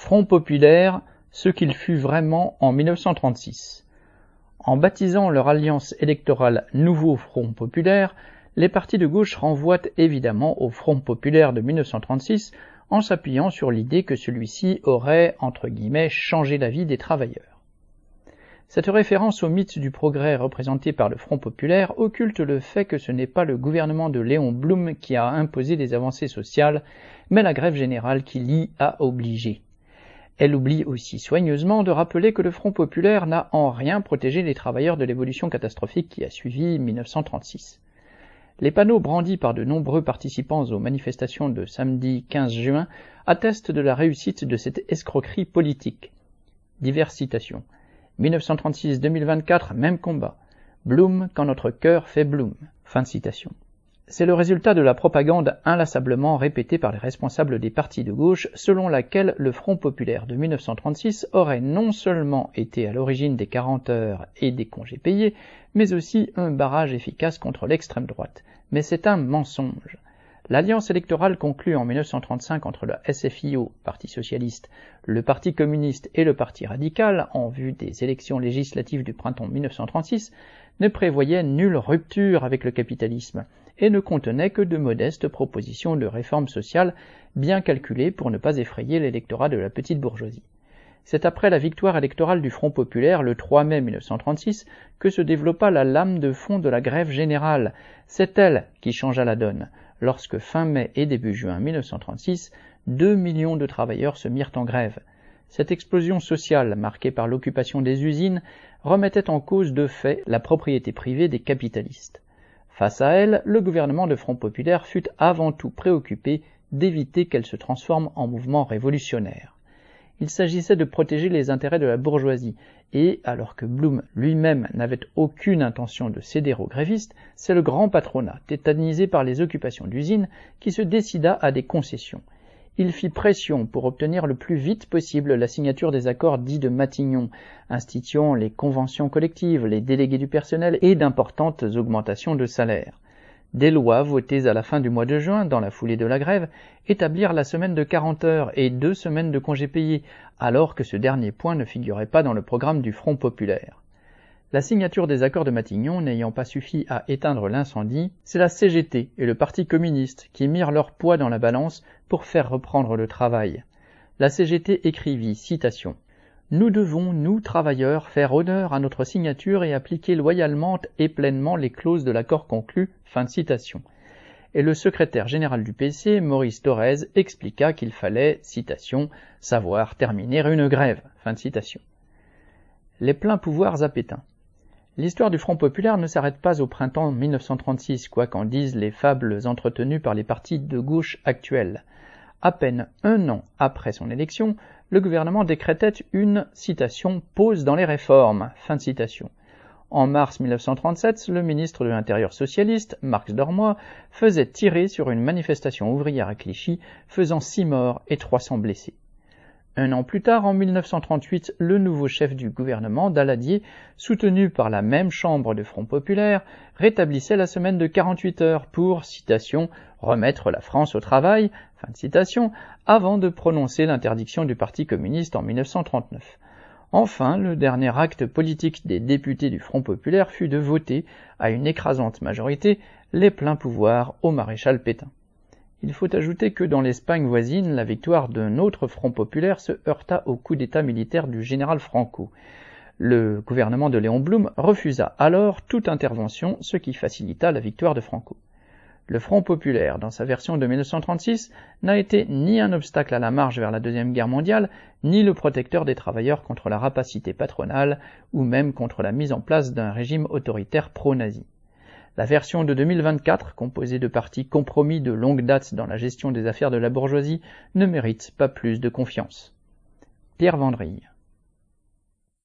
Front populaire, ce qu'il fut vraiment en 1936. En baptisant leur alliance électorale Nouveau Front populaire, les partis de gauche renvoient évidemment au Front populaire de 1936 en s'appuyant sur l'idée que celui-ci aurait, entre guillemets, changé la vie des travailleurs. Cette référence au mythe du progrès représenté par le Front populaire occulte le fait que ce n'est pas le gouvernement de Léon Blum qui a imposé des avancées sociales, mais la grève générale qui l'y a obligé. Elle oublie aussi soigneusement de rappeler que le Front populaire n'a en rien protégé les travailleurs de l'évolution catastrophique qui a suivi 1936. Les panneaux brandis par de nombreux participants aux manifestations de samedi 15 juin attestent de la réussite de cette escroquerie politique. Diverses citations. 1936-2024, même combat. Blum quand notre cœur fait Blum. Fin de citation. C'est le résultat de la propagande inlassablement répétée par les responsables des partis de gauche selon laquelle le Front populaire de 1936 aurait non seulement été à l'origine des 40 heures et des congés payés, mais aussi un barrage efficace contre l'extrême droite. Mais c'est un mensonge. L'alliance électorale conclue en 1935 entre le SFIO, Parti socialiste, le Parti communiste et le Parti radical, en vue des élections législatives du printemps 1936, ne prévoyait nulle rupture avec le capitalisme et ne contenait que de modestes propositions de réforme sociale bien calculées pour ne pas effrayer l'électorat de la petite bourgeoisie. C'est après la victoire électorale du Front populaire le 3 mai 1936 que se développa la lame de fond de la grève générale. C'est elle qui changea la donne, lorsque fin mai et début juin 1936, 2 millions de travailleurs se mirent en grève. Cette explosion sociale, marquée par l'occupation des usines, remettait en cause de fait la propriété privée des capitalistes. Face à elle, le gouvernement de Front populaire fut avant tout préoccupé d'éviter qu'elle se transforme en mouvement révolutionnaire. Il s'agissait de protéger les intérêts de la bourgeoisie, et, alors que Blum lui-même n'avait aucune intention de céder aux grévistes, c'est le grand patronat, tétanisé par les occupations d'usines, qui se décida à des concessions. Il fit pression pour obtenir le plus vite possible la signature des accords dits de Matignon, instituant les conventions collectives, les délégués du personnel et d'importantes augmentations de salaire. Des lois votées à la fin du mois de juin, dans la foulée de la grève, établirent la semaine de 40 heures et 2 semaines de congés payés, alors que ce dernier point ne figurait pas dans le programme du Front populaire. La signature des accords de Matignon n'ayant pas suffi à éteindre l'incendie, c'est la CGT et le Parti communiste qui mirent leur poids dans la balance pour faire reprendre le travail. La CGT écrivit, citation, « Nous devons, nous travailleurs, faire honneur à notre signature et appliquer loyalement et pleinement les clauses de l'accord conclu. » Fin de citation. Et le secrétaire général du PC, Maurice Thorez, expliqua qu'il fallait, citation, « savoir terminer une grève. » Fin de citation. Les pleins pouvoirs à Pétain. L'histoire du Front populaire ne s'arrête pas au printemps 1936, quoi qu'en disent les fables entretenues par les partis de gauche actuels. À peine un an après son élection, le gouvernement décrétait une, citation, « pause dans les réformes », fin de citation. En mars 1937, le ministre de l'Intérieur socialiste, Marx Dormoy, faisait tirer sur une manifestation ouvrière à Clichy, faisant 6 morts et 300 blessés. Un an plus tard, en 1938, le nouveau chef du gouvernement, Daladier, soutenu par la même chambre de Front populaire, rétablissait la semaine de 48 heures pour, citation, « remettre la France au travail », fin de citation, avant de prononcer l'interdiction du Parti communiste en 1939. Enfin, le dernier acte politique des députés du Front populaire fut de voter, à une écrasante majorité, les pleins pouvoirs au maréchal Pétain. Il faut ajouter que dans l'Espagne voisine, la victoire d'un autre Front populaire se heurta au coup d'état militaire du général Franco. Le gouvernement de Léon Blum refusa alors toute intervention, ce qui facilita la victoire de Franco. Le Front populaire, dans sa version de 1936, n'a été ni un obstacle à la marche vers la Deuxième Guerre mondiale, ni le protecteur des travailleurs contre la rapacité patronale, ou même contre la mise en place d'un régime autoritaire pro-nazi. La version de 2024, composée de partis compromis de longue date dans la gestion des affaires de la bourgeoisie, ne mérite pas plus de confiance. Pierre Vandrille.